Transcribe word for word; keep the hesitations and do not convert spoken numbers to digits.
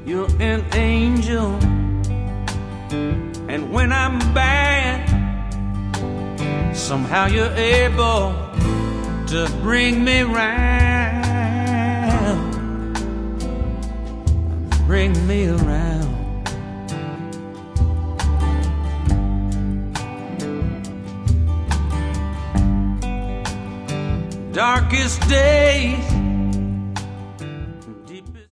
you're an angel. And when I'm bad, somehow you're able to bring me round, bring me around. Darkest days